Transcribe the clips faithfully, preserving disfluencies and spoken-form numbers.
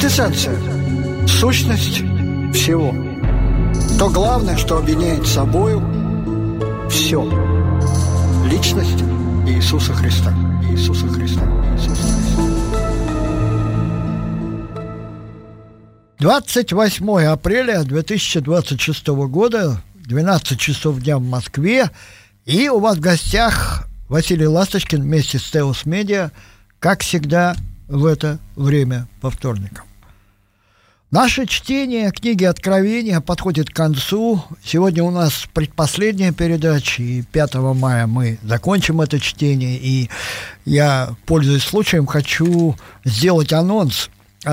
Квинтэссенция, сущность всего. То главное, что объединяет собою все. Личность Иисуса Христа. Иисуса Христа. Иисуса Христа. двадцать восьмое апреля две тысячи двадцать шестого года, двенадцать часов дня в Москве. И у вас в гостях Василий Ласточкин вместе с Теос Медиа, как всегда, в это время по вторникам. Наше чтение книги Откровения подходит к концу. Сегодня у нас предпоследняя передача, и пятого мая мы закончим это чтение. И я, пользуясь случаем, хочу сделать анонс.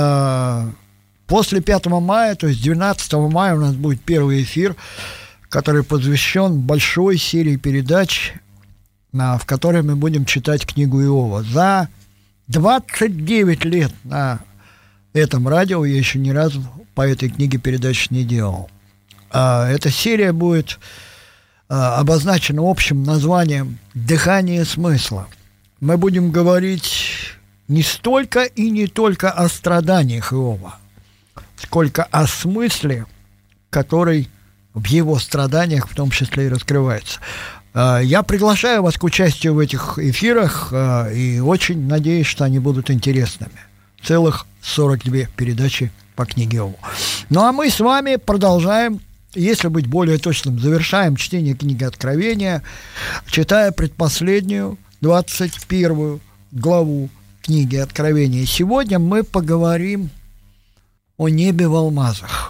После пятого мая, то есть двенадцатого мая, у нас будет первый эфир, который посвящен большой серии передач, в которой мы будем читать книгу Иова. За двадцать девять лет на этом радио я еще ни разу по этой книге передач не делал. Эта серия будет обозначена общим названием «Дыхание смысла». Мы будем говорить не столько и не только о страданиях Иова, сколько о смысле, который в его страданиях в том числе и раскрывается. Я приглашаю вас к участию в этих эфирах и очень надеюсь, что они будут интересными. Целых сорок две передачи по книге Иова. Ну а мы с вами продолжаем, если быть более точным, завершаем чтение книги Откровения, читая предпоследнюю, двадцать первую главу книги Откровения. Сегодня мы поговорим о небе в алмазах.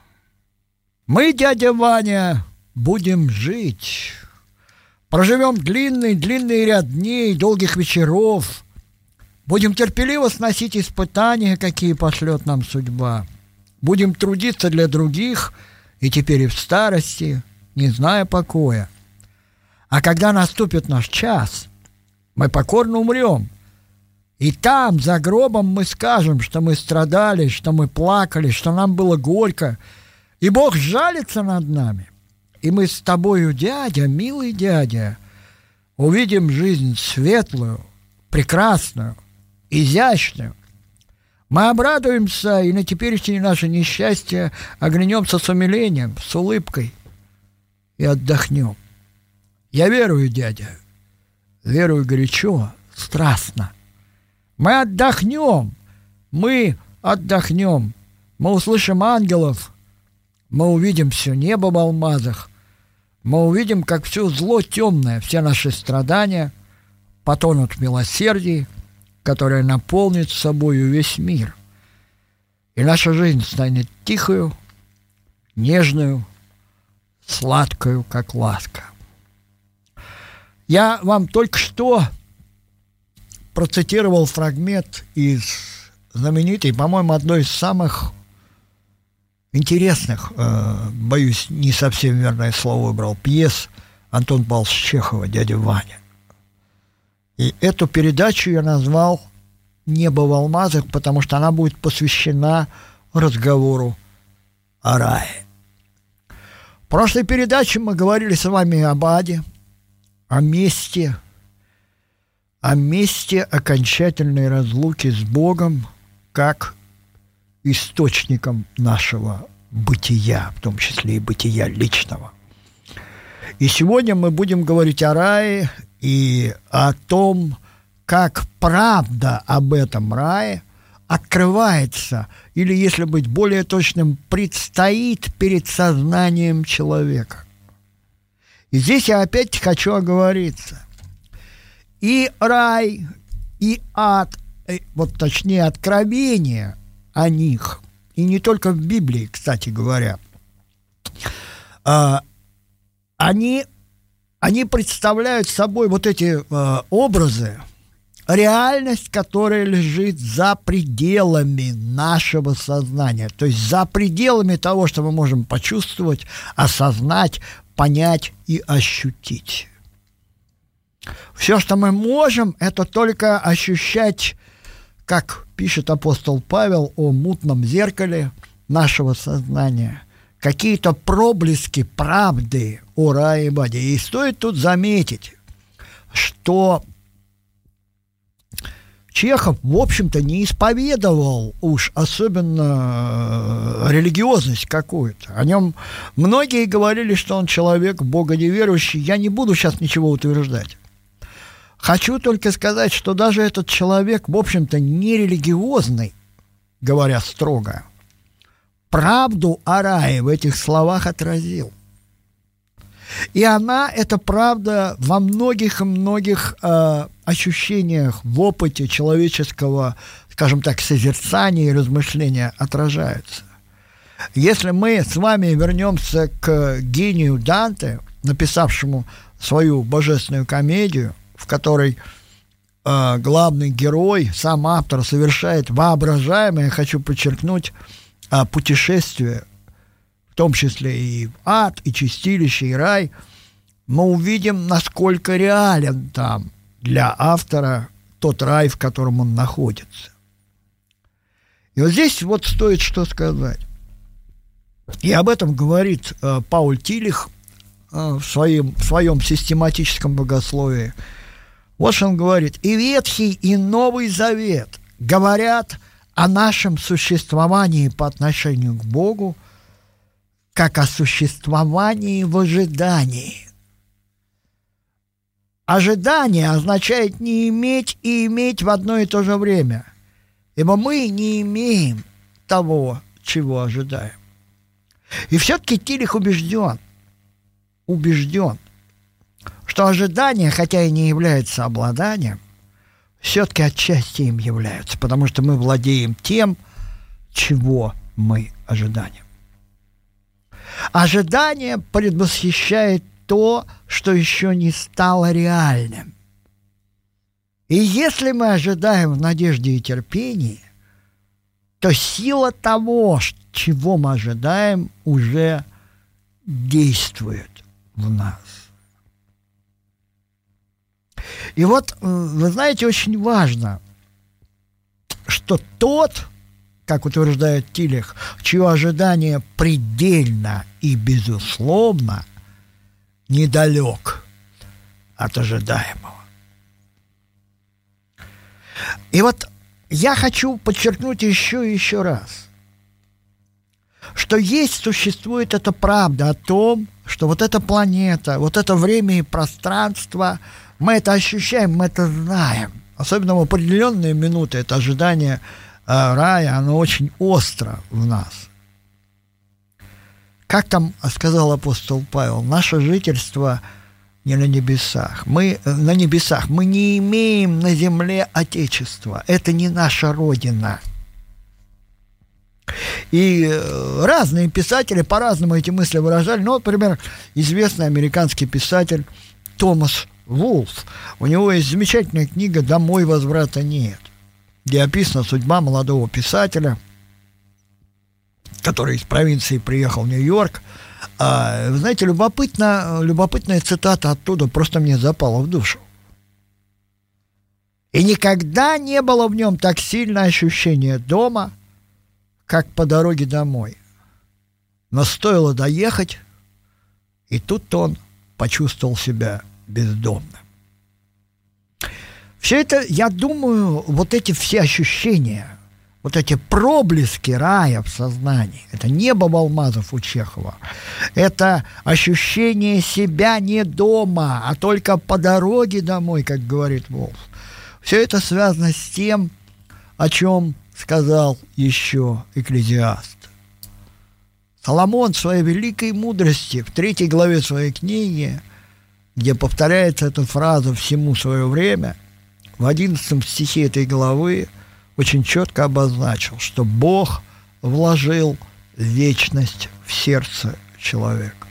Мы, дядя Ваня, будем жить. Проживем длинный-длинный ряд дней, долгих вечеров. Будем терпеливо сносить испытания, какие пошлет нам судьба. Будем трудиться для других, и теперь и в старости, не зная покоя. А когда наступит наш час, мы покорно умрем. И там, за гробом, мы скажем, что мы страдали, что мы плакали, что нам было горько. И Бог жалится над нами. И мы с тобою, дядя, милый дядя, увидим жизнь светлую, прекрасную, изящную. Мы обрадуемся и на теперешнее наше несчастье оглянемся с умилением, с улыбкой и отдохнем. Я верую, дядя, верую горячо, страстно. Мы отдохнем, мы отдохнем, мы услышим ангелов, мы увидим все небо в алмазах, мы увидим, как все зло темное, все наши страдания потонут в милосердии, которое наполнит собою весь мир. И наша жизнь станет тихою, нежную, сладкою, как ласка. Я вам только что процитировал фрагмент из знаменитой, по-моему, одной из самых интересных, э, боюсь, не совсем верное слово выбрал, пьес Антона Павловича Чехова «Дядя Ваня». И эту передачу я назвал «Небо в алмазах», потому что она будет посвящена разговору о рае. В прошлой передаче мы говорили с вами об аде, о месте, о месте окончательной разлуки с Богом как источником нашего бытия, в том числе и бытия личного. И сегодня мы будем говорить о рае и о том, как правда об этом рае открывается, или, если быть более точным, предстоит перед сознанием человека. И здесь я опять хочу оговориться. И рай, и ад, вот точнее откровение о них, и не только в Библии, кстати говоря, они, они представляют собой вот эти образы, реальность, которая лежит за пределами нашего сознания, то есть за пределами того, что мы можем почувствовать, осознать, понять и ощутить. Все, что мы можем, это только ощущать, как пишет апостол Павел, о мутном зеркале нашего сознания, какие-то проблески правды о рае и аде. И стоит тут заметить, что Чехов, в общем-то, не исповедовал уж особенно религиозность какую-то. О нем многие говорили, что он человек богоневерующий. Я не буду сейчас ничего утверждать. Хочу только сказать, что даже этот человек, в общем-то, не религиозный, говоря строго, правду о рае в этих словах отразил. И она, эта правда, во многих и многих э, ощущениях, в опыте человеческого, скажем так, созерцания и размышления отражается. Если мы с вами вернемся к гению Данте, написавшему свою божественную комедию, в которой э, главный герой, сам автор, совершает воображаемое, я хочу подчеркнуть, э, путешествие, в том числе и в ад, и чистилище, и рай, мы увидим, насколько реален там для автора тот рай, в котором он находится. И вот здесь вот стоит что сказать. И об этом говорит э, Пауль Тилих э, в, своем, в своем систематическом богословии. Вот что он говорит. «И Ветхий, и Новый Завет говорят о нашем существовании по отношению к Богу, как о существовании в ожидании». Ожидание означает не иметь и иметь в одно и то же время, ибо мы не имеем того, чего ожидаем. И все-таки Тилих убежден, убежден, что ожидание, хотя и не является обладанием, все-таки отчасти им является, потому что мы владеем тем, чего мы ожидаем. Ожидание предвосхищает то, что еще не стало реальным. И если мы ожидаем в надежде и терпении, то сила того, чего мы ожидаем, уже действует в нас. И вот, вы знаете, очень важно, что тот, как утверждает Тилих, чье ожидание предельно и безусловно недалек от ожидаемого. И вот я хочу подчеркнуть еще и еще раз, что есть, существует эта правда о том, что вот эта планета, вот это время и пространство, мы это ощущаем, мы это знаем. Особенно в определенные минуты это ожидание э, рая, оно очень остро в нас. Как там сказал апостол Павел, наше жительство не на небесах. Мы на небесах. Мы не имеем на земле отечества. Это не наша родина. И разные писатели по-разному эти мысли выражали. Ну, например, известный американский писатель Томас Вулф. У него есть замечательная книга «Домой возврата нет», где описана судьба молодого писателя, который из провинции приехал в Нью-Йорк. А, вы знаете, любопытно, любопытная цитата оттуда просто мне запала в душу. «И никогда не было в нем так сильно ощущения дома, как по дороге домой. Но стоило доехать, и тут он почувствовал себя бездомным». Все это, я думаю, вот эти все ощущения, вот эти проблески рая в сознании, это небо алмазов у Чехова, это ощущение себя не дома, а только по дороге домой, как говорит Вулф. Все это связано с тем, о чем сказал еще Экклезиаст. Соломон в своей великой мудрости в третьей главе своей книги, где повторяется эта фраза «всему свое время», в одиннадцатом стихе этой главы очень четко обозначил, что Бог вложил вечность в сердце человека.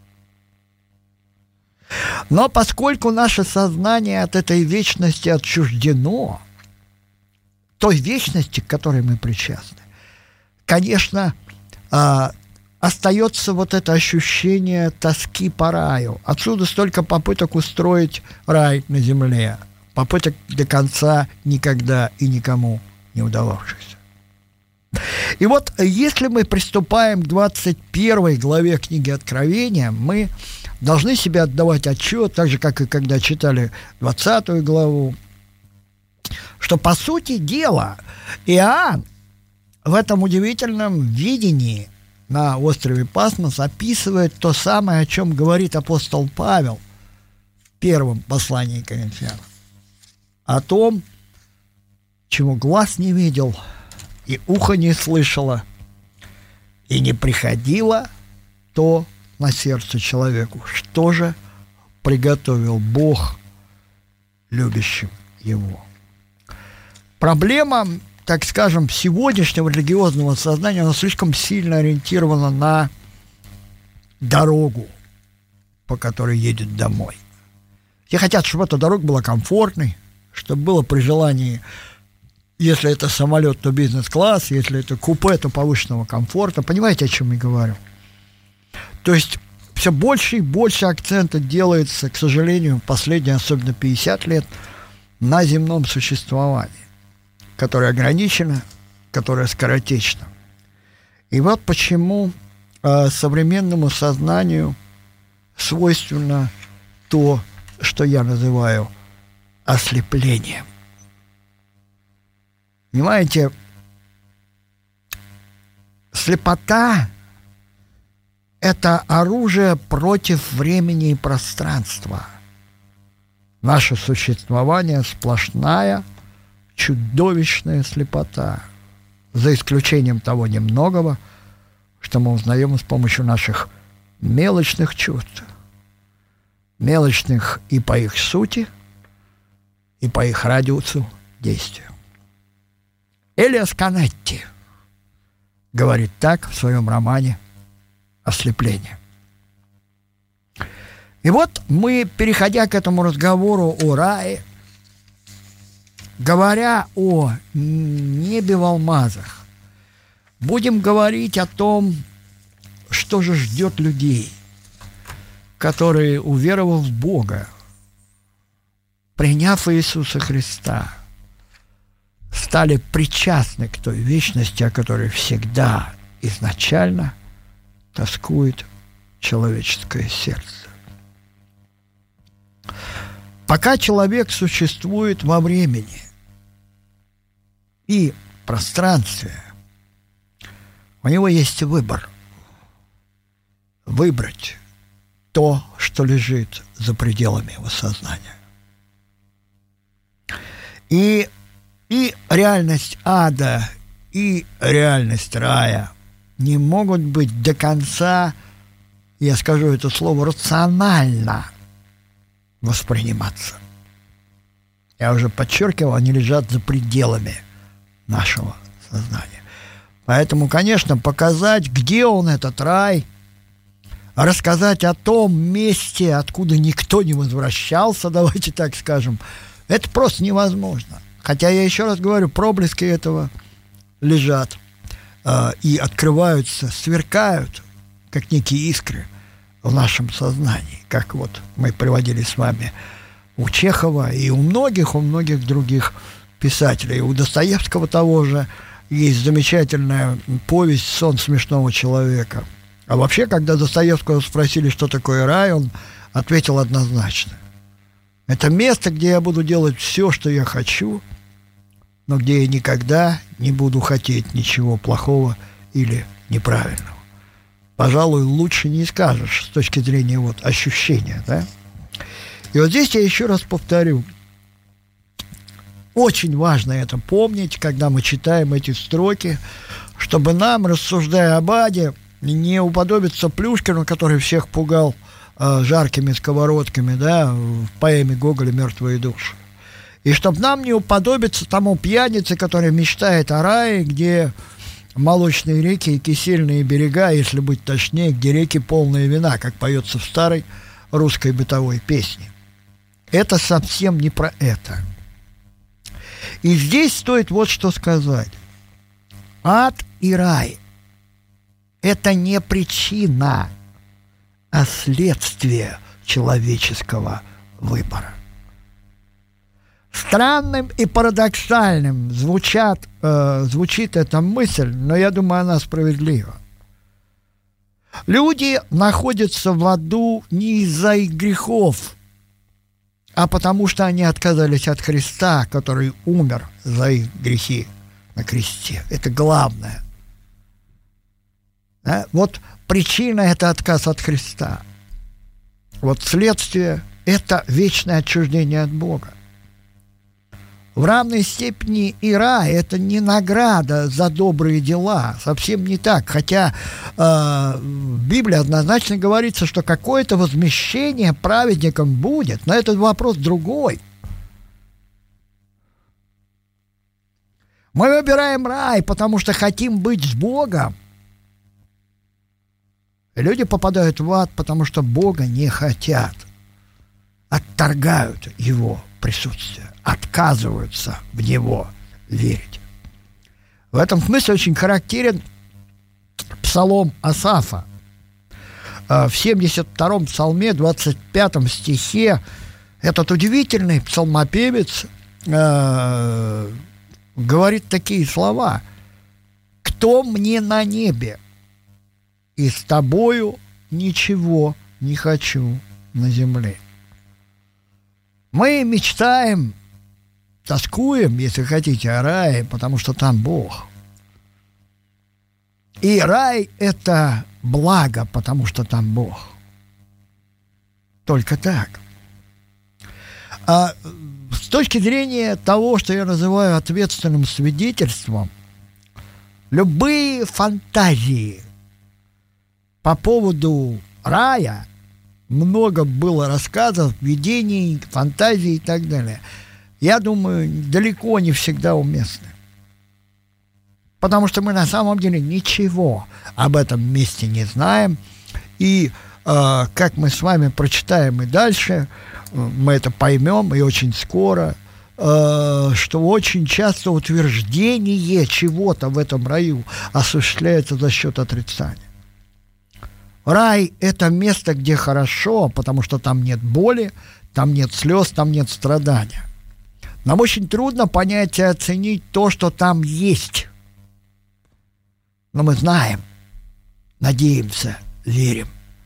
Но поскольку наше сознание от этой вечности отчуждено, той вечности, к которой мы причастны, конечно, остается вот это ощущение тоски по раю. Отсюда столько попыток устроить рай на земле, попыток до конца никогда и никому не удававшихся. И вот если мы приступаем к двадцать первой главе книги Откровения, мы должны себе отдавать отчет, так же, как и когда читали двадцатую главу, что что, по сути дела, Иоанн в этом удивительном видении на острове Патмос описывает то самое, о чем говорит апостол Павел в первом послании к Коринфянам. О том, чего глаз не видел, и ухо не слышало, и не приходило то на сердце человеку, что же приготовил Бог любящим Его. Проблема, так скажем, сегодняшнего религиозного сознания, она слишком сильно ориентирована на дорогу, по которой едет домой. Все хотят, чтобы эта дорога была комфортной, чтобы было при желании, если это самолет, то бизнес-класс, если это купе, то повышенного комфорта. Понимаете, о чем я говорю? То есть все больше и больше акцента делается, к сожалению, в последние, особенно пятьдесят лет, на земном существовании, которое ограничено, которое скоротечно. И вот почему э, современному сознанию свойственно то, что я называю ослеплением. Понимаете, слепота – это оружие против времени и пространства. Наше существование – сплошная, чудовищная слепота, за исключением того немногого, что мы узнаем с помощью наших мелочных чувств. Мелочных и по их сути, и по их радиусу действия. Элиас Канетти говорит так в своем романе «Ослепление». И вот мы, переходя к этому разговору о рае, говоря о небе в алмазах, будем говорить о том, что же ждет людей, которые, уверовав в Бога, приняв Иисуса Христа, стали причастны к той вечности, о которой всегда изначально тоскует человеческое сердце. Пока человек существует во времени и пространстве, у него есть выбор. Выбрать то, что лежит за пределами его сознания. И И реальность ада, и реальность рая не могут быть до конца, я скажу это слово, рационально восприниматься. Я уже подчеркивал, они лежат за пределами нашего сознания. Поэтому, конечно, показать, где он, этот рай, рассказать о том месте, откуда никто не возвращался, давайте так скажем, это просто невозможно. Хотя, я еще раз говорю, проблески этого лежат э, и открываются, сверкают, как некие искры в нашем сознании, как вот мы приводили с вами у Чехова и у многих, у многих других писателей. У Достоевского того же есть замечательная повесть «Сон смешного человека». А вообще, когда Достоевского спросили, что такое рай, он ответил однозначно: это место, где я буду делать все, что я хочу, но где я никогда не буду хотеть ничего плохого или неправильного. Пожалуй, лучше не скажешь с точки зрения вот ощущения, да? И вот здесь я еще раз повторю. Очень важно это помнить, когда мы читаем эти строки, чтобы нам, рассуждая об аде, не уподобиться Плюшкину, который всех пугал э, жаркими сковородками, да, в поэме Гоголя «Мертвые души». И чтобы нам не уподобиться тому пьянице, который мечтает о рае, где молочные реки и кисельные берега, если быть точнее, где реки полные вина, как поется в старой русской бытовой песне. Это совсем не про это. И здесь стоит вот что сказать. Ад и рай – это не причина, а следствие человеческого выбора. Странным и парадоксальным звучат, э, звучит эта мысль, но я думаю, она справедлива. Люди находятся в аду не из-за их грехов, а потому что они отказались от Христа, который умер за их грехи на кресте. Это главное. Да? Вот причина – это отказ от Христа. Вот следствие – это вечное отчуждение от Бога. В равной степени и рай – это не награда за добрые дела, совсем не так. Хотя э, в Библии однозначно говорится, что какое-то возмещение праведникам будет, но этот вопрос другой. Мы выбираем рай, потому что хотим быть с Богом. Люди попадают в ад, потому что Бога не хотят, отторгают Его присутствие, отказываются в Него верить. В этом смысле очень характерен псалом Асафа. В семьдесят втором псалме, двадцать пятом стихе, этот удивительный псалмопевец э, говорит такие слова: «Кто мне на небе? И с тобою ничего не хочу на земле». Мы мечтаем, тоскуем, если хотите, о рае, потому что там Бог. И рай – это благо, потому что там Бог. Только так. А с точки зрения того, что я называю ответственным свидетельством, любые фантазии по поводу рая, много было рассказов, видений, фантазий и так далее, я думаю, далеко не всегда уместны. Потому что мы на самом деле ничего об этом месте не знаем. И э, как мы с вами прочитаем и дальше, мы это поймем, и очень скоро, э, что очень часто утверждение чего-то в этом раю осуществляется за счет отрицания. Рай – это место, где хорошо, потому что там нет боли, там нет слез, там нет страдания. Нам очень трудно понять и оценить то, что там есть. Но мы знаем, надеемся, верим,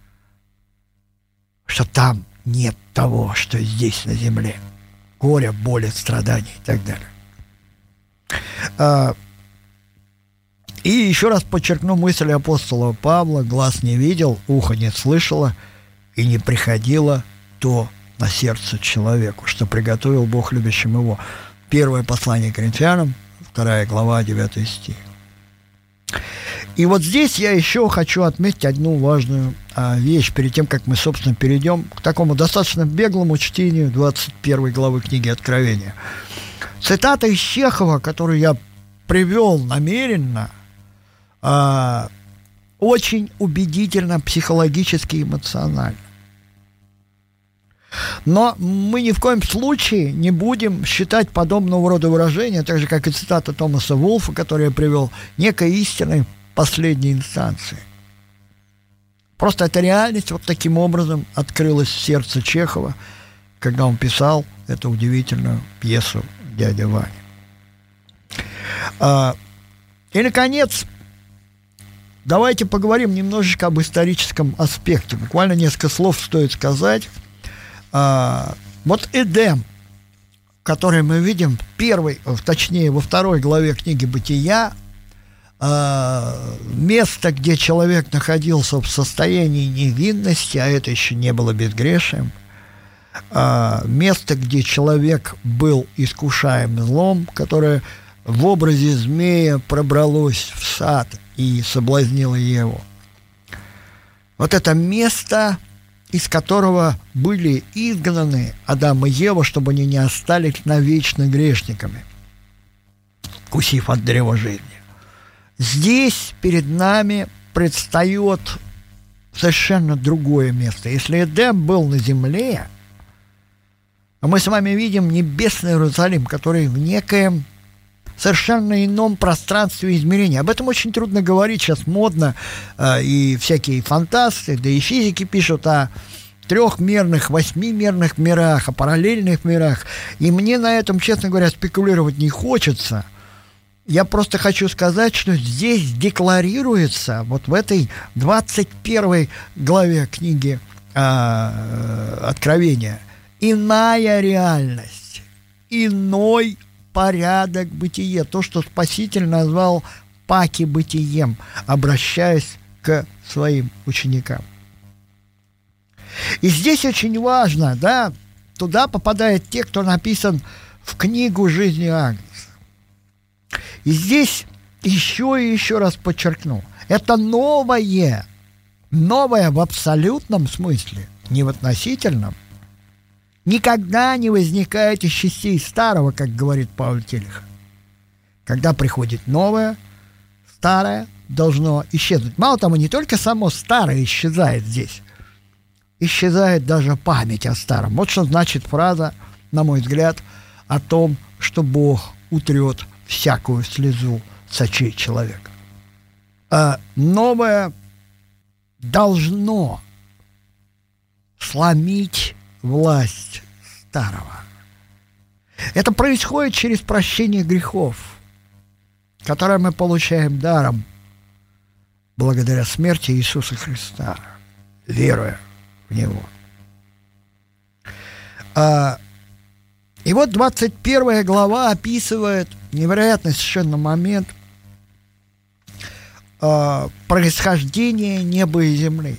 что там нет того, что здесь на земле. Горя, боли, страданий и так далее. И еще раз подчеркну мысль апостола Павла: глаз не видел, ухо не слышало, и не приходило то на сердце человеку, что приготовил Бог любящим его. Первое послание к Коринфянам, вторая глава, девятый стих. И вот здесь я еще хочу отметить одну важную а, вещь, перед тем, как мы, собственно, перейдем к такому достаточно беглому чтению двадцать первой главы книги Откровения. Цитата из Чехова, которую я привел намеренно, а, очень убедительно психологически и эмоционально. Но мы ни в коем случае не будем считать подобного рода выражения, так же, как и цитата Томаса Вулфа, которую я привел, некой истиной последней инстанции. Просто эта реальность вот таким образом открылась в сердце Чехова, когда он писал эту удивительную пьесу «Дядя Ваня». А, и, наконец, давайте поговорим немножечко об историческом аспекте. Буквально несколько слов стоит сказать. А, вот Эдем, который мы видим в первой, точнее, во второй главе книги «Бытия», а, место, где человек находился в состоянии невинности, а это еще не было безгрешием, а, место, где человек был искушаем злом, которое в образе змея пробралось в сад и соблазнило Еву. Вот это место, из которого были изгнаны Адам и Ева, чтобы они не остались навечно грешниками, вкусив от древа жизни. Здесь перед нами предстает совершенно другое место. Если Эдем был на земле, то мы с вами видим небесный Иерусалим, который в некоем совершенно ином пространстве и измерении. Об этом очень трудно говорить, сейчас модно, э, и всякие фантасты, да и физики пишут о трехмерных, восьмимерных мирах, о параллельных мирах. И мне на этом, честно говоря, спекулировать не хочется. Я просто хочу сказать, что здесь декларируется, вот в этой двадцать первой главе книги э, Откровения, иная реальность, иной порядок бытия, то, что Спаситель назвал паки-бытием, обращаясь к своим ученикам. И здесь очень важно, да, туда попадают те, кто написан в книгу жизни Агнца. И здесь еще и еще раз подчеркну, это новое, новое в абсолютном смысле, не в относительном, никогда не возникает из частей старого, как говорит Павел Телих. Когда приходит новое, старое должно исчезнуть. Мало того, не только само старое исчезает здесь, исчезает даже память о старом. Вот что значит фраза, на мой взгляд, о том, что Бог утрет всякую слезу с очей человека. А новое должно сломить власть старого. Это происходит через прощение грехов, которое мы получаем даром благодаря смерти Иисуса Христа, веруя в Него. А, и вот двадцать первая глава описывает невероятный совершенно момент а, происхождения неба и земли.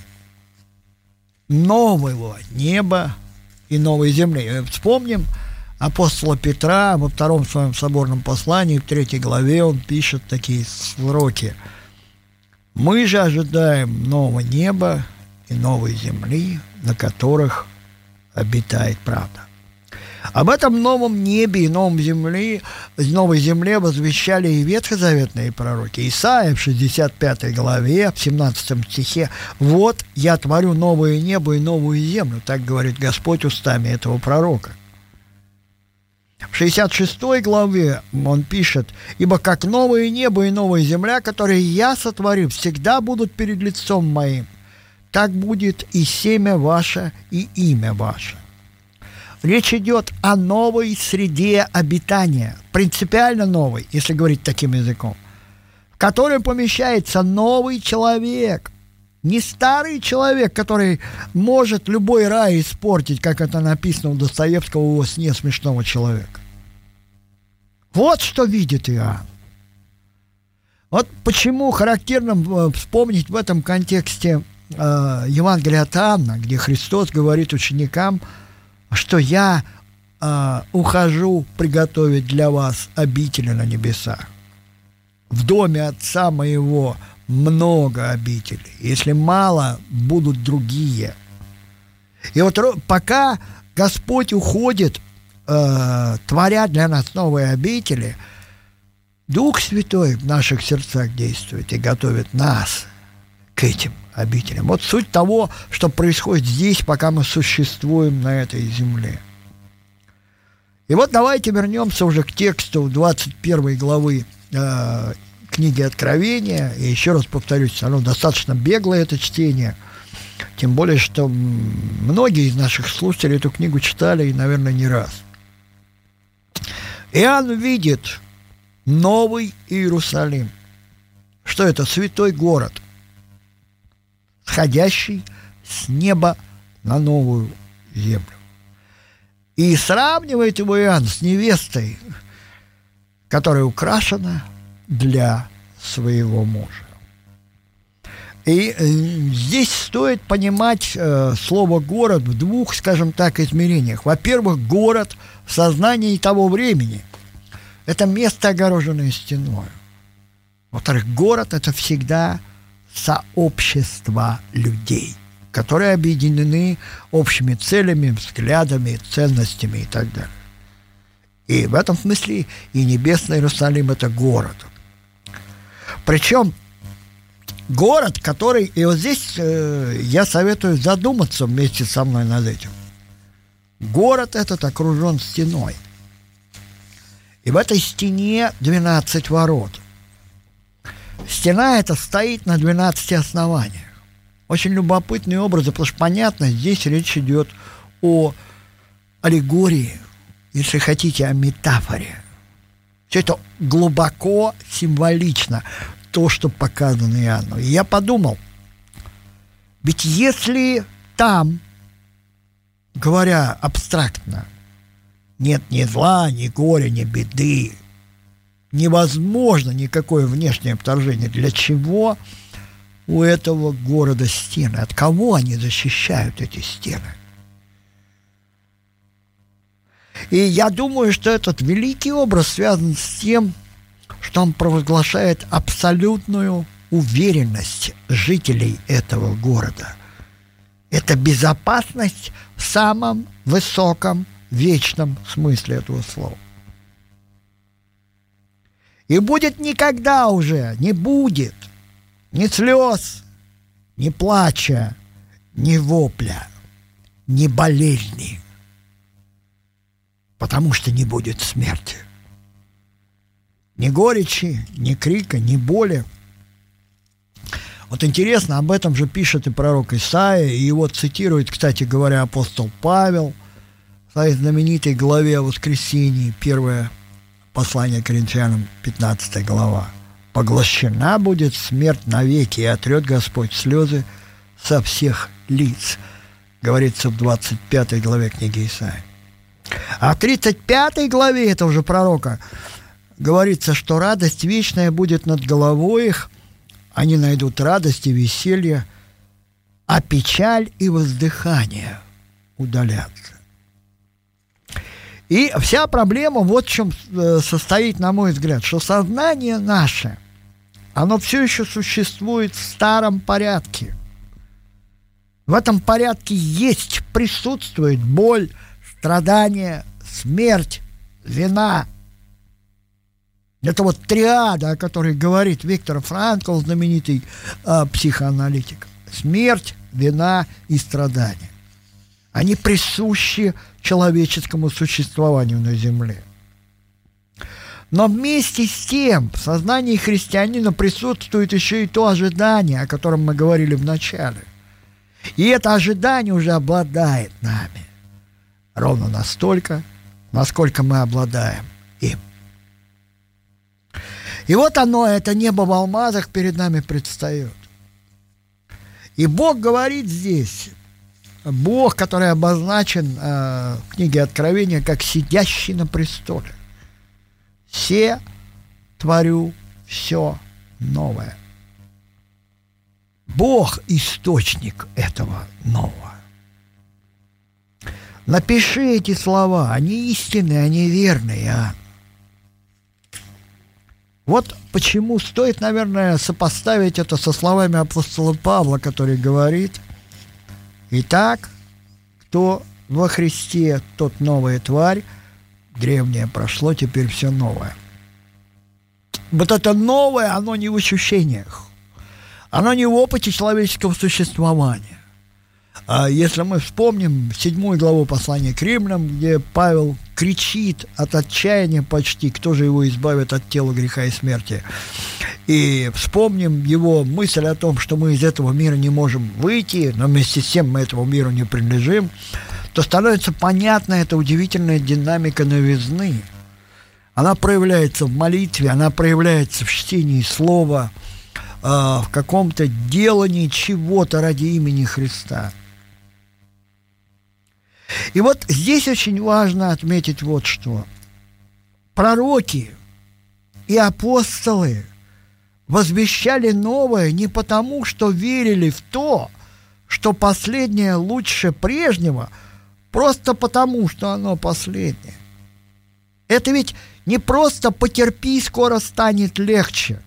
Нового неба и новой земли. Вспомним апостола Петра во втором своем соборном послании, в третьей главе, он пишет такие строки: «Мы же ожидаем нового неба и новой земли, на которых обитает правда». Об этом новом небе и новом земле, новой земле возвещали и ветхозаветные пророки. Исайя в шестьдесят пятой главе, в семнадцатом стихе: «Вот я творю новое небо и новую землю», так говорит Господь устами этого пророка. В шестьдесят шестой главе он пишет: «Ибо как новое небо и новая земля, которые я сотворю, всегда будут перед лицом моим, так будет и семя ваше, и имя ваше». Речь идет о новой среде обитания, принципиально новой, если говорить таким языком, в которой помещается новый человек, не старый человек, который может любой рай испортить, как это написано у Достоевского в его сне «Смешного человека». Вот что видит Иоанн. Вот почему характерно вспомнить в этом контексте э, Евангелие от Иоанна, где Христос говорит ученикам, что я э, ухожу приготовить для вас обители на небесах. В доме Отца моего много обителей. Если мало, будут другие. И вот пока Господь уходит, э, творя для нас новые обители, Дух Святой в наших сердцах действует и готовит нас к этим обителям. Вот суть того, что происходит здесь, пока мы существуем на этой земле. И вот давайте вернемся уже к тексту двадцать первой главы э, книги Откровения. И еще раз повторюсь, оно достаточно беглое, это чтение. Тем более, что многие из наших слушателей эту книгу читали, и, наверное, не раз. Иоанн видит Новый Иерусалим. Что это? Святой город, сходящий с неба на новую землю. И сравнивает его Иоанн с невестой, которая украшена для своего мужа. И э, здесь стоит понимать э, слово «город» в двух, скажем так, измерениях. Во-первых, город в сознании того времени. Это место, огороженное стеной. Во-вторых, город – это всегда сообщество людей, которые объединены общими целями, взглядами, ценностями и так далее. И в этом смысле и Небесный Иерусалим – это город. Причем город, который... И вот здесь э, я советую задуматься вместе со мной над этим. Город этот окружен стеной. И в этой стене двенадцать ворот. Стена эта стоит на двенадцати основаниях. Очень любопытные образы, потому что, понятно, здесь речь идет о аллегории, если хотите, о метафоре. Все это глубоко символично, то, что показано Иоанну. И я подумал, ведь если там говоря абстрактно, нет ни зла, ни горя, ни беды, невозможно никакое внешнее вторжение. Для чего у этого города стены? От кого они защищают эти стены? И я думаю, что этот великий образ связан с тем, что он провозглашает абсолютную уверенность жителей этого города. Это безопасность в самом высоком, вечном смысле этого слова. И будет никогда уже, не будет ни слез, ни плача, ни вопля, ни болезни, потому что не будет смерти. Ни горечи, ни крика, ни боли. Вот интересно, об этом же пишет и пророк Исаия, и его цитирует, кстати говоря, апостол Павел в своей знаменитой главе о воскресении, первое послание Коринфянам, пятнадцатая глава. «Поглощена будет смерть навеки, и отрет Господь слезы со всех лиц», говорится в двадцать пятой главе книги Исаии. А в тридцать пятой главе этого же пророка говорится, что радость вечная будет над головой их, они найдут радость и веселье, а печаль и воздыхание удалятся. И вся проблема вот в чем состоит, на мой взгляд, что сознание наше, оно все еще существует в старом порядке. В этом порядке есть, присутствует боль, страдание, смерть, вина. Это вот триада, о которой говорит Виктор Франкл, знаменитый э, психоаналитик. Смерть, вина и страдания. Они присущи человеческому существованию на земле. Но вместе с тем в сознании христианина присутствует еще и то ожидание, о котором мы говорили в начале. И это ожидание уже обладает нами. Ровно настолько, насколько мы обладаем им. И вот оно, это небо в алмазах перед нами предстает. И Бог говорит здесь, Бог, который обозначен э, в книге Откровения как сидящий на престоле. «Се творю все новое». Бог – источник этого нового. Напиши эти слова, они истинные, они верные. А? Вот почему стоит, наверное, сопоставить это со словами апостола Павла, который говорит: «Итак, кто во Христе, тот новая тварь, древнее прошло, теперь все новое». Вот это новое, оно не в ощущениях, оно не в опыте человеческого существования. А если мы вспомним седьмую главу послания к Римлянам, где Павел кричит от отчаяния почти, кто же его избавит от тела греха и смерти, и вспомним его мысль о том, что мы из этого мира не можем выйти, но вместе с тем мы этому миру не принадлежим, то становится понятна эта удивительная динамика новизны. Она проявляется в молитве, она проявляется в чтении слова, э, в каком-то делании чего-то ради имени Христа. И вот здесь очень важно отметить вот что. Пророки и апостолы возвещали новое не потому, что верили в то, что последнее лучше прежнего, просто потому, что оно последнее. Это ведь не просто «потерпи, скоро станет легче».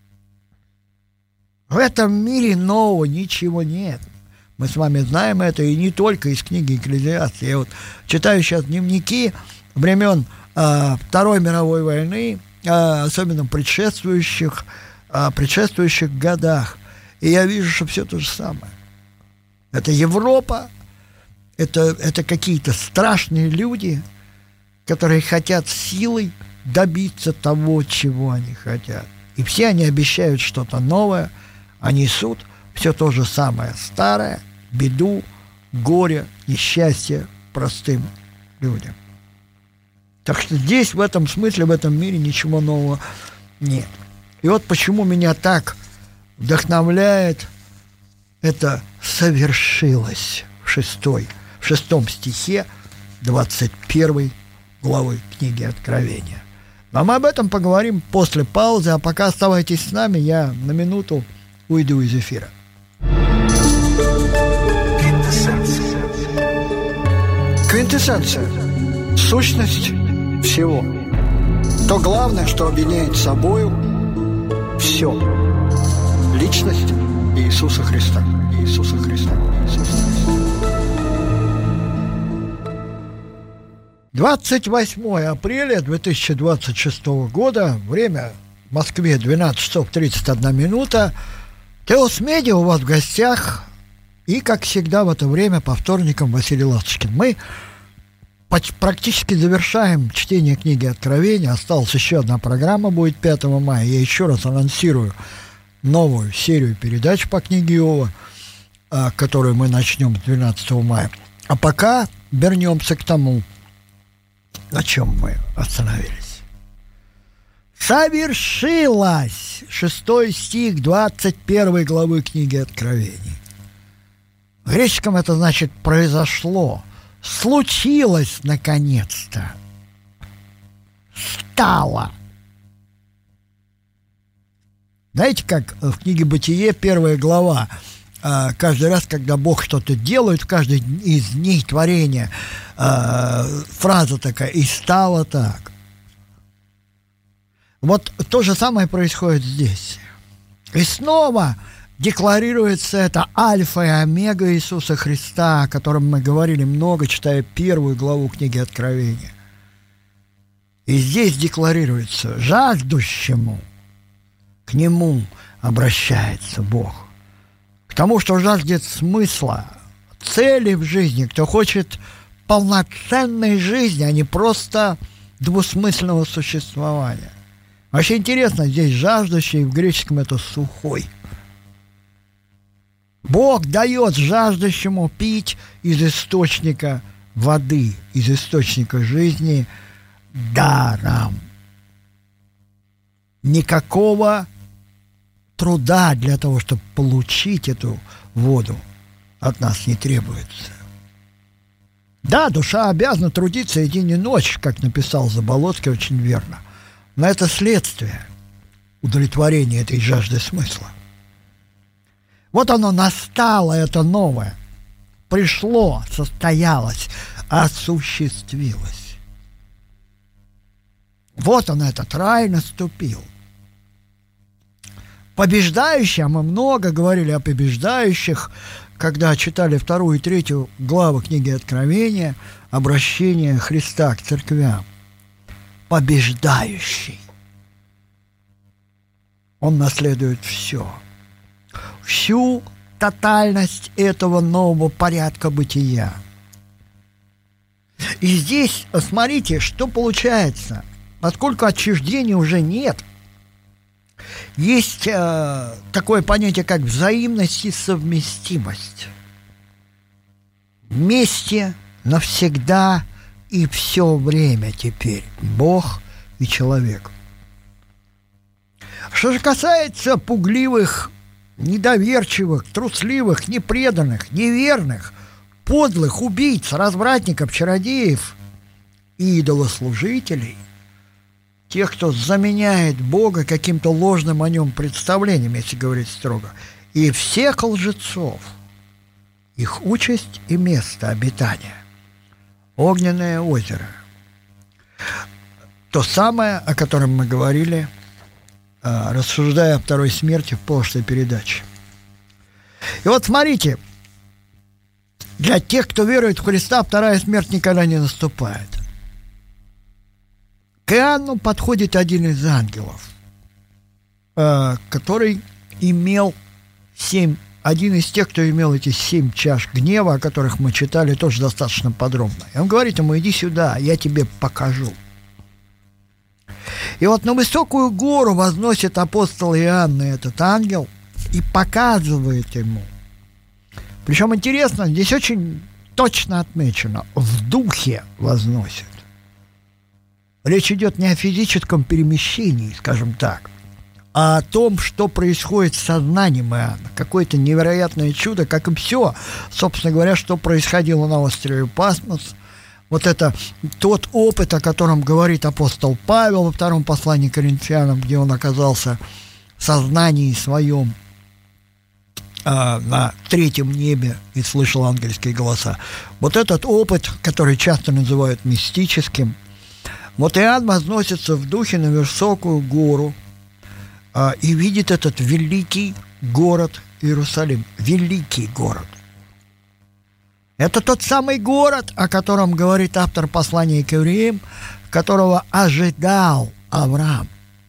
В этом мире нового ничего нет. Мы с вами знаем это, и не только из книги «Экклезиаст». Я вот читаю сейчас дневники времен э, Второй мировой войны, э, особенно предшествующих, э, предшествующих годах. И я вижу, что все то же самое. Это Европа, это, это какие-то страшные люди, которые хотят силой добиться того, чего они хотят. И все они обещают что-то новое, а несут все то же самое старое, беду, горе, несчастье простым людям. Так что здесь, в этом смысле, в этом мире ничего нового нет. И вот почему меня так вдохновляет это «совершилось» в шестой в шестом стихе двадцать первой главы книги Откровения. Но мы об этом поговорим после паузы, а пока оставайтесь с нами, я на минуту уйду из эфира. Квинтэссенция. Сущность всего. То главное, что объединяет собою все. Личность Иисуса Христа. Иисуса Христа. Иисуса Христа. двадцать восьмое апреля две тысячи двадцать шестого года. Время в Москве двенадцать часов тридцать одна минута. Теос Медиа у вас в гостях. И, как всегда, в это время по вторникам Василий Ласточкин. Мы практически завершаем чтение книги Откровения. Осталась еще одна программа, будет пятого мая. Я еще раз анонсирую новую серию передач по книге Иова, которую мы начнем с двенадцатого мая. А пока вернемся к тому, на чем мы остановились. Совершилось! Шестой стих двадцать первой главы книги Откровений. В греческом это значит «произошло», «случилось наконец-то», «стало». Знаете, как в книге «Бытие» первая глава, каждый раз, когда Бог что-то делает, в каждый из дней творения фраза такая «и стало так». Вот то же самое происходит здесь. И снова декларируется это альфа и омега Иисуса Христа, о котором мы говорили много, читая первую главу книги Откровения. И здесь декларируется: жаждущему к Нему обращается Бог. К тому, что жаждет смысла, цели в жизни, кто хочет полноценной жизни, а не просто двусмысленного существования. Вообще интересно, здесь жаждущий, в греческом это сухой. Бог дает жаждущему пить из источника воды, из источника жизни даром. Никакого труда для того, чтобы получить эту воду, от нас не требуется. Да, душа обязана трудиться и день и ночь, как написал Заболоцкий очень верно. Но это следствие удовлетворения этой жажды смысла. Вот оно настало, это новое. Пришло, состоялось, осуществилось. Вот он, этот рай наступил. Побеждающие, а мы много говорили о побеждающих, когда читали вторую и третью главы книги Откровения, обращение Христа к церквям. Побеждающий. Он наследует все. Всю тотальность этого нового порядка бытия. И здесь, смотрите, что получается. Поскольку отчуждения уже нет, есть э, такое понятие, как взаимность и совместимость. Вместе, навсегда и все время теперь Бог и человек. Что же касается пугливых, недоверчивых, трусливых, непреданных, неверных, подлых, убийц, развратников, чародеев и идолослужителей, тех, кто заменяет Бога каким-то ложным о нем представлением, если говорить строго, и всех лжецов, их участь и место обитания — огненное озеро. То самое, о котором мы говорили, рассуждая о второй смерти в прошлой передаче. И вот смотрите, для тех, кто верует в Христа, вторая смерть никогда не наступает. К Иоанну подходит один из ангелов, который имел семь, один из тех, кто имел эти семь чаш гнева, о которых мы читали тоже достаточно подробно. И он говорит ему: иди сюда, я тебе покажу. И вот на высокую гору возносит апостол Иоанн, этот ангел, и показывает ему. Причем интересно, здесь очень точно отмечено: в духе возносит. Речь идет не о физическом перемещении, скажем так, о том, что происходит с сознанием Иоанна. Какое-то невероятное чудо, как и все, собственно говоря, что происходило на острове Патмос. Вот это тот опыт, о котором говорит апостол Павел во втором послании к Коринфянам, где он оказался в сознании своем э, на третьем небе и слышал ангельские голоса. Вот этот опыт, который часто называют мистическим, вот Иоанн возносится в духе на высокую гору э, и видит этот великий город Иерусалим. Великий город. Это тот самый город, о котором говорит автор послания к евреям, которого ожидал Авраам.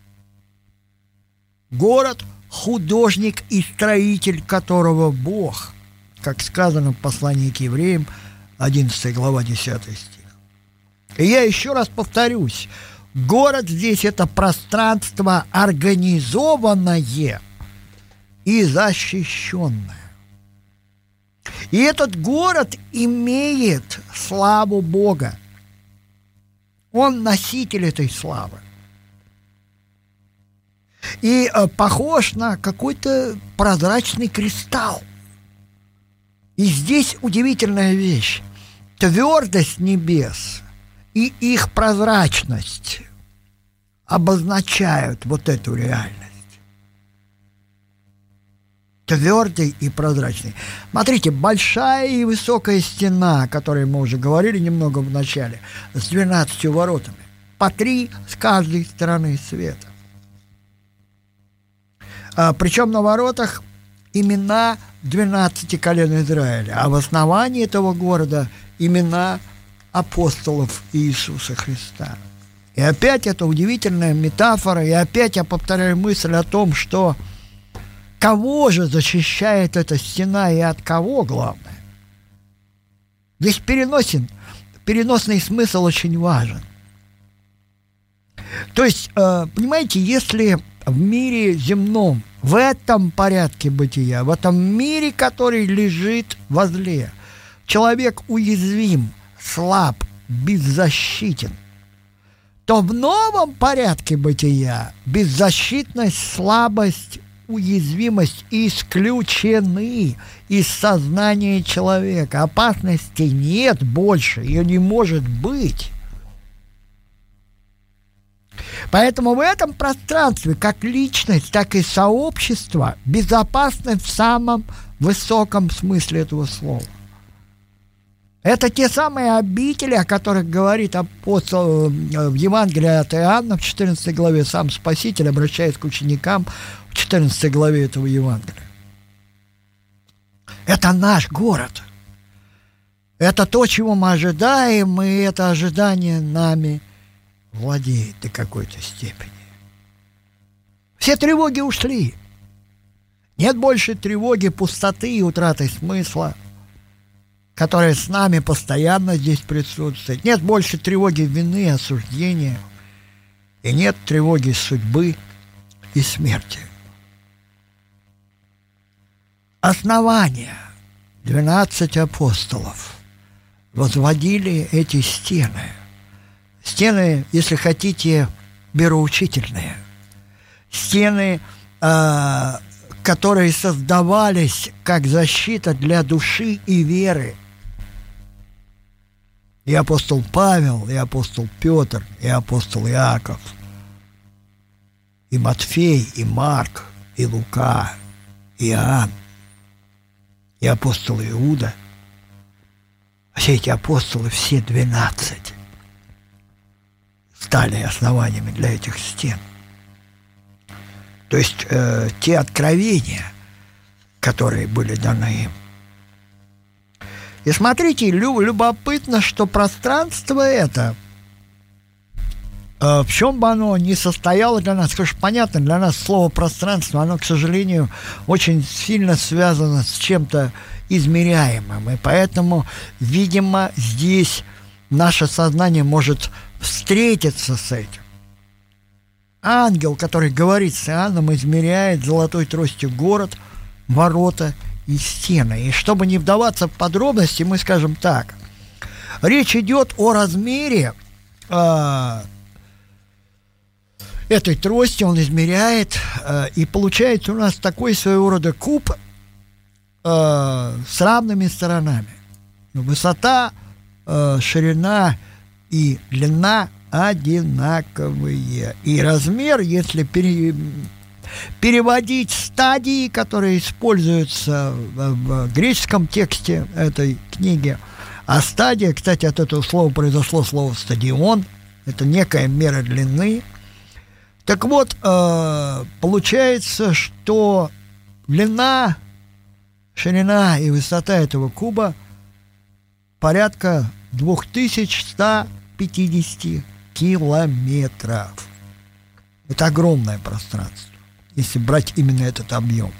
Город, художник и строитель которого Бог, как сказано в послании к евреям, одиннадцатая глава, десятый стих. И я еще раз повторюсь, город здесь — это пространство организованное и защищенное. И этот город имеет славу Бога. Он носитель этой славы. И э, похож на какой-то прозрачный кристалл. И здесь удивительная вещь. Твердость небес и их прозрачность обозначают вот эту реальность. Твердый и прозрачный. Смотрите, большая и высокая стена, о которой мы уже говорили немного в начале, с двенадцатью воротами, по три с каждой стороны света. А, причем на воротах имена двенадцати колен Израиля, а в основании этого города имена апостолов Иисуса Христа. И опять это удивительная метафора, и опять я повторяю мысль о том, что кого же защищает эта стена и от кого, главное? Здесь переносен, переносный смысл очень важен. То есть, э, понимаете, если в мире земном, в этом порядке бытия, в этом мире, который лежит возле, человек уязвим, слаб, беззащитен, то в новом порядке бытия беззащитность, слабость, уязвимость исключены из сознания человека. Опасности нет больше, ее не может быть. Поэтому в этом пространстве как личность, так и сообщество безопасны в самом высоком смысле этого слова. Это те самые обители, о которых говорит апостол в Евангелии от Иоанна в четырнадцатой главе, сам Спаситель, обращаясь к ученикам в четырнадцатой главе этого Евангелия. Это наш город. Это то, чего мы ожидаем, и это ожидание нами владеет до какой-то степени. Все тревоги ушли. Нет больше тревоги, пустоты и утраты смысла, которая с нами постоянно здесь присутствует. Нет больше тревоги вины, осуждения. И нет тревоги судьбы и смерти. Основания двенадцать апостолов возводили эти стены. Стены, если хотите, мироучительные. Стены, э, которые создавались как защита для души и веры. И апостол Павел, и апостол Петр, и апостол Иаков, и Матфей, и Марк, и Лука, и Иоанн, и апостол Иуда. Все эти апостолы, все двенадцать, стали основаниями для этих стен. То есть э, те откровения, которые были даны им. И смотрите, любопытно, что пространство это, э, в чем бы оно ни состояло для нас, конечно, понятно, для нас слово «пространство», оно, к сожалению, очень сильно связано с чем-то измеряемым. И поэтому, видимо, здесь наше сознание может встретиться с этим. Ангел, который говорит с Иоанном, измеряет золотой тростью город, ворота и стены. И чтобы не вдаваться в подробности, мы скажем так. Речь идет о размере э, этой трости, он измеряет, э, и получается у нас такой своего рода куб э, с равными сторонами. Высота, э, ширина и длина одинаковые. И размер, если пере, переводить стадии, которые используются в, в греческом тексте этой книги, а стадия, кстати, от этого слова произошло слово «стадион», это некая мера длины. Так вот, э, получается, что длина, ширина и высота этого куба порядка две тысячи сто пятьдесят километров. Это огромное пространство, если брать именно этот объем.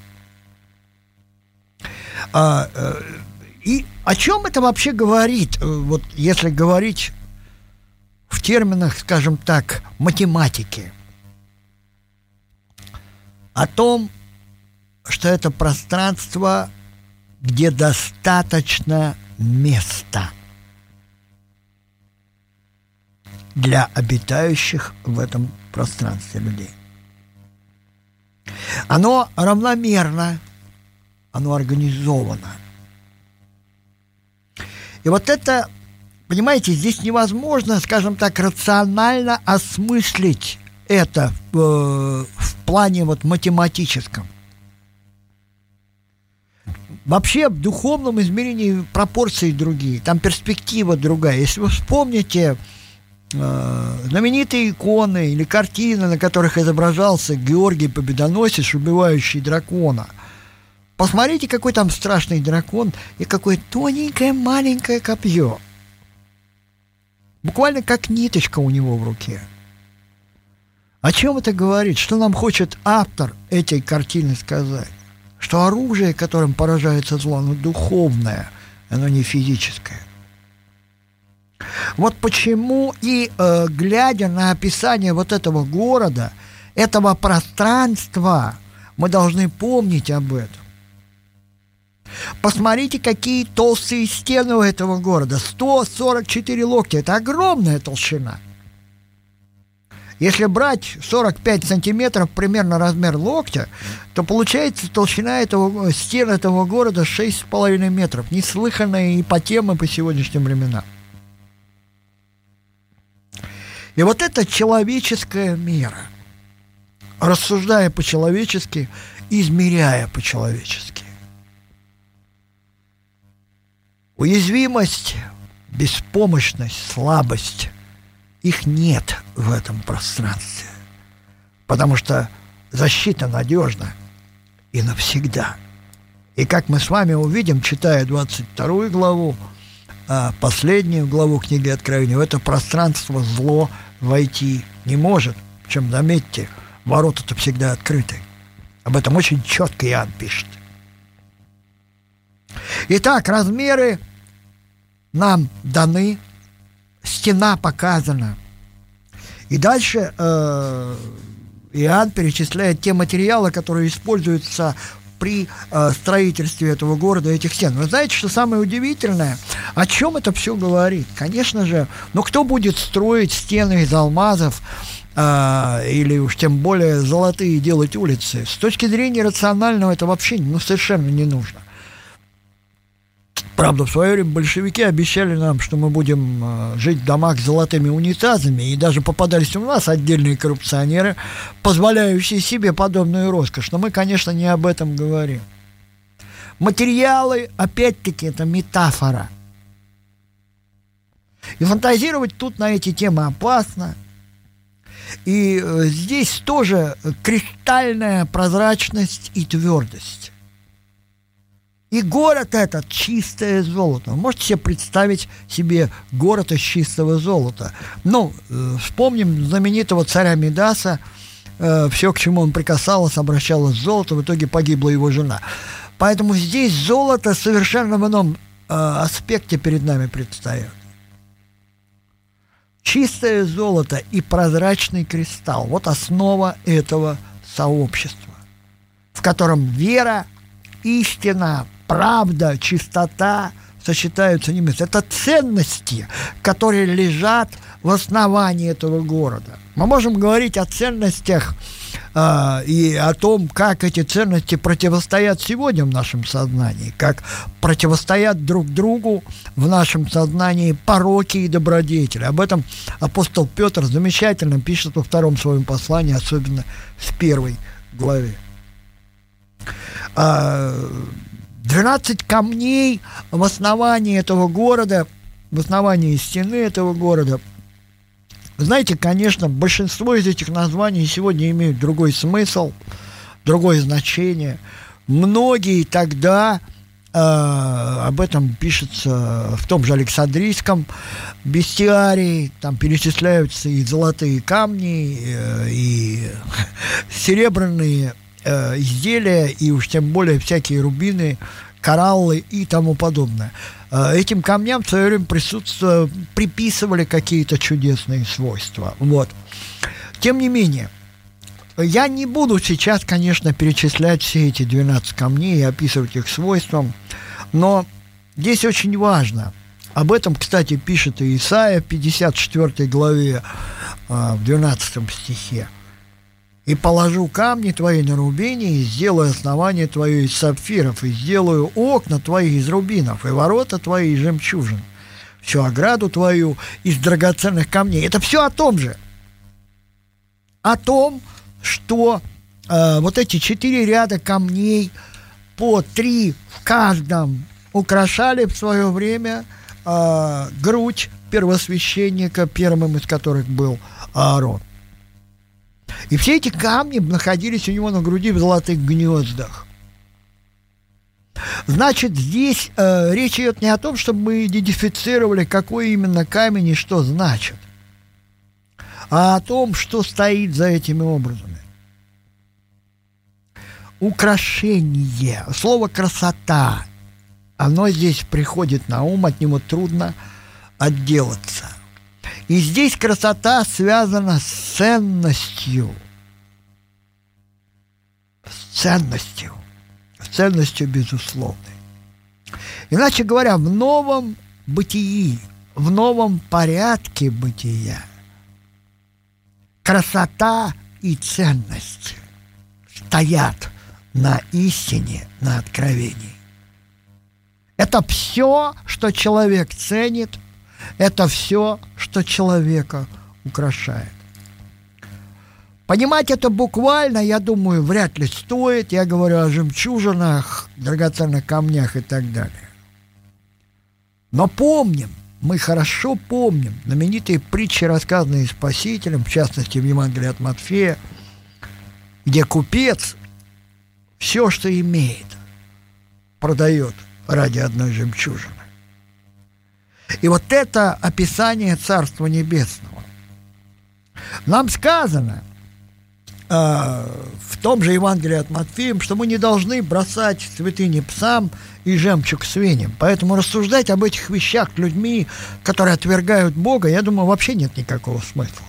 А, э, и о чем это вообще говорит? Вот если говорить в терминах, скажем так, математики. О том, что это пространство, где достаточно места для обитающих в этом пространстве людей. Оно равномерно, оно организовано. И вот это, понимаете, здесь невозможно, скажем так, рационально осмыслить это в, в плане вот математическом. Вообще в духовном измерении пропорции другие, там перспектива другая. Если вы вспомните э, знаменитые иконы или картины, на которых изображался Георгий Победоносец, убивающий дракона, посмотрите, какой там страшный дракон и какое тоненькое маленькое копье. Буквально как ниточка у него в руке. О чем это говорит? Что нам хочет автор этой картины сказать? Что оружие, которым поражается зло, оно духовное, оно не физическое. Вот почему и э, глядя на описание вот этого города, этого пространства, мы должны помнить об этом. Посмотрите, какие толстые стены у этого города. сто сорок четыре локтя. Это огромная толщина. Если брать сорок пять сантиметров, примерно размер локтя, то получается толщина этого, стен этого города шесть с половиной метров. Неслыханная и по тем, и по сегодняшним временам. И вот это человеческая мера. Рассуждая по-человечески, измеряя по-человечески. Уязвимость, беспомощность, слабость, их нет в этом пространстве, потому что защита надежна и навсегда. И как мы с вами увидим, читая двадцать вторую главу, последнюю главу книги Откровения, в это пространство зло войти не может. Причем, заметьте, ворота-то всегда открыты. Об этом очень четко Иоанн пишет. Итак, размеры нам даны, стена показана. И дальше э, Иоанн перечисляет те материалы, которые используются при э, строительстве этого города, этих стен. Вы знаете, что самое удивительное? О чем это все говорит? Конечно же, ну кто будет строить стены из алмазов, э, или уж тем более золотые делать улицы? С точки зрения рационального это вообще ну, совершенно не нужно. Правда, в свое время большевики обещали нам, что мы будем э, жить в домах с золотыми унитазами, и даже попадались у нас отдельные коррупционеры, позволяющие себе подобную роскошь. Но мы, конечно, не об этом говорим. Материалы, опять-таки, это метафора. И фантазировать тут на эти темы опасно. И э, здесь тоже кристальная прозрачность и твердость. И город этот чистое золото. Вы можете себе представить себе город из чистого золота? Ну, э, вспомним знаменитого царя Мидаса. Э, все, к чему он прикасался, обращалось в золото. В итоге погибла его жена. Поэтому здесь золото совершенно в ином э, аспекте перед нами предстает. Чистое золото и прозрачный кристалл. Вот основа этого сообщества, в котором вера, истина, правда, чистота сочетаются немедленно. Это ценности, которые лежат в основании этого города. Мы можем говорить о ценностях э, и о том, как эти ценности противостоят сегодня в нашем сознании, как противостоят друг другу в нашем сознании пороки и добродетели. Об этом апостол Петр замечательно пишет во втором своем послании, особенно в первой главе. двенадцать камней в основании этого города, в основании стены этого города. Знаете, конечно, большинство из этих названий сегодня имеют другой смысл, другое значение. Многие тогда, э, об этом пишется в том же Александрийском бестиарии, там перечисляются и золотые камни, э, и серебряные э, изделия, и уж тем более всякие рубины, кораллы и тому подобное. Этим камням в свое время приписывали какие-то чудесные свойства. Вот. Тем не менее, я не буду сейчас, конечно, перечислять все эти двенадцать камней и описывать их свойствам, но здесь очень важно. Об этом, кстати, пишет и Исаия в пятьдесят четвёртой главе, в двенадцатом стихе. «И положу камни твои на рубине, и сделаю основание твое из сапфиров, и сделаю окна твои из рубинов, и ворота твои из жемчужин, всю ограду твою из драгоценных камней». Это все о том же. О том, что э, вот эти четыре ряда камней, по три в каждом, украшали в свое время э, грудь первосвященника, первым из которых был Аарон. И все эти камни находились у него на груди в золотых гнездах. Значит, здесь э, речь идет не о том, чтобы мы идентифицировали, какой именно камень и что значит, а о том, что стоит за этими образами. Украшение, слово «красота», оно здесь приходит на ум, от него трудно отделаться. И здесь красота связана с ценностью. С ценностью. С ценностью безусловной. Иначе говоря, в новом бытии, в новом порядке бытия красота и ценность стоят на истине, на откровении. Это все, что человек ценит, это все, что человека украшает. Понимать это буквально, я думаю, вряд ли стоит. Я говорю о жемчужинах, драгоценных камнях и так далее. Но помним, мы хорошо помним знаменитые притчи, рассказанные Спасителем, в частности, в Евангелии от Матфея, где купец все, что имеет, продает ради одной жемчужины. И вот это описание Царства Небесного. Нам сказано э, в том же Евангелии от Матфея, что мы не должны бросать святыни псам и жемчуг свиньям. Поэтому рассуждать об этих вещах людьми, которые отвергают Бога, я думаю, вообще нет никакого смысла.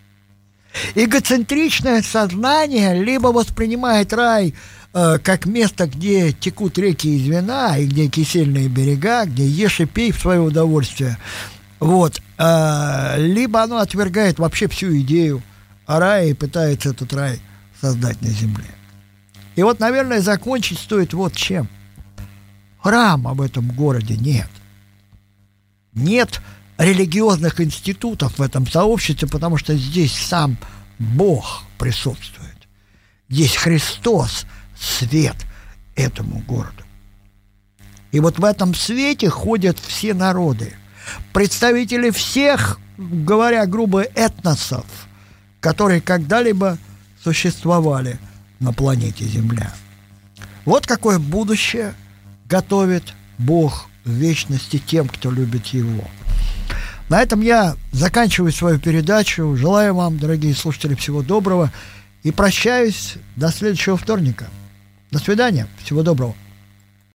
Эгоцентричное сознание либо воспринимает рай э, как место, где текут реки из вина, и где кисельные берега, где ешь и пей в свое удовольствие, вот, э, либо оно отвергает вообще всю идею о рае и пытается этот рай создать на земле. И вот, наверное, закончить стоит вот чем. Храма в этом городе нет. Нет религиозных институтов в этом сообществе, потому что здесь сам Бог присутствует. Здесь Христос – свет этому городу. И вот в этом свете ходят все народы, представители всех, говоря грубо, этносов, которые когда-либо существовали на планете Земля. Вот какое будущее готовит Бог в вечности тем, кто любит Его. На этом я заканчиваю свою передачу. Желаю вам, дорогие слушатели, всего доброго и прощаюсь до следующего вторника. До свидания. Всего доброго.